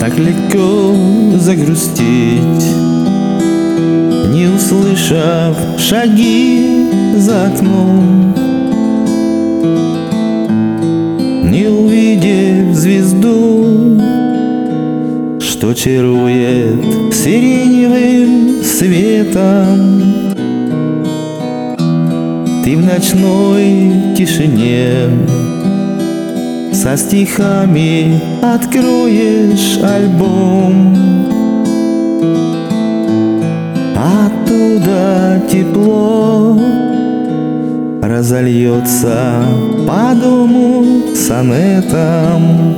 Так легко загрустить, не услышав шаги за окном, не увидев звезду, что чарует сиреневым светом. Ты в ночной тишине со стихами откроешь альбом, оттуда тепло разольется по дому сонетом.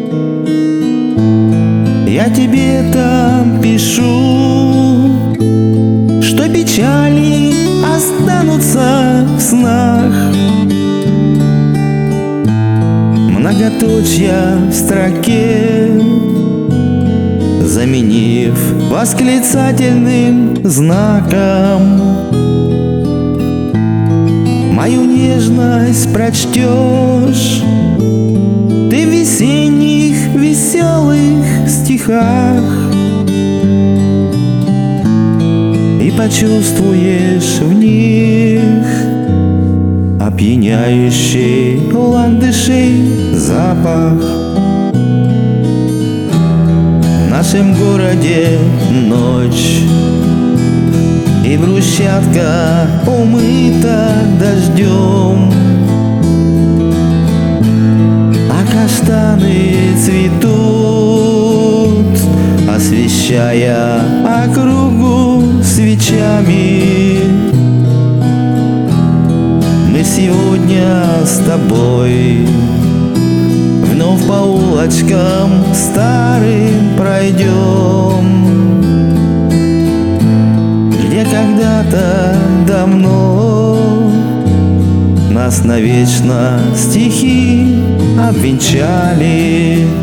Я тебе там пишу, что печали останутся в снах. Многоточья в строке заменив восклицательным знаком. Мою нежность прочтешь ты в весенних веселых стихах и почувствуешь в них опьяняющий ландышей запах. В нашем городе ночь, и брусчатка умыта дождем, а каштаны цветут, освещая округу свечами. Мы сегодня с тобой вновь по улочкам старым пройдем, где когда-то давно нас навечно стихи обвенчали.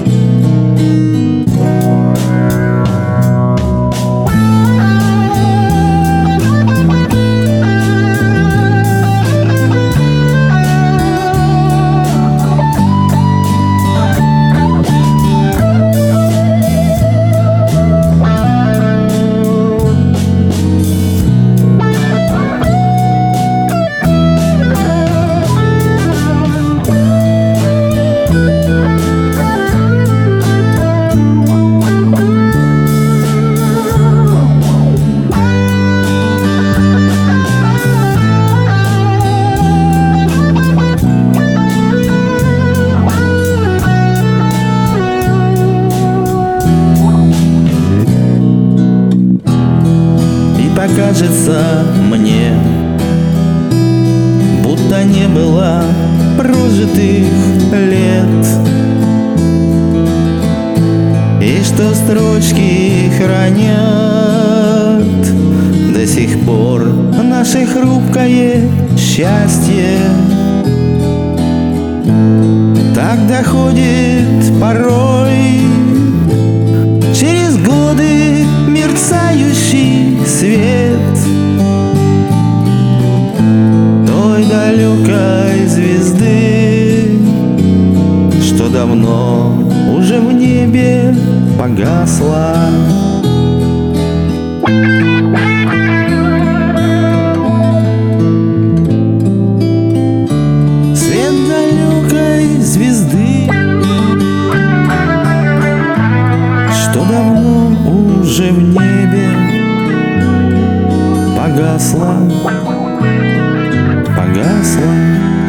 Покажется мне, будто не было прожитых лет, и что строчки хранят до сих пор наше хрупкое счастье. Так доходит порой через годы мерцающий свет той далекой звезды, что давно уже в небе погасла. Свет далекой звезды, что давно уже в небе погасла, погасла.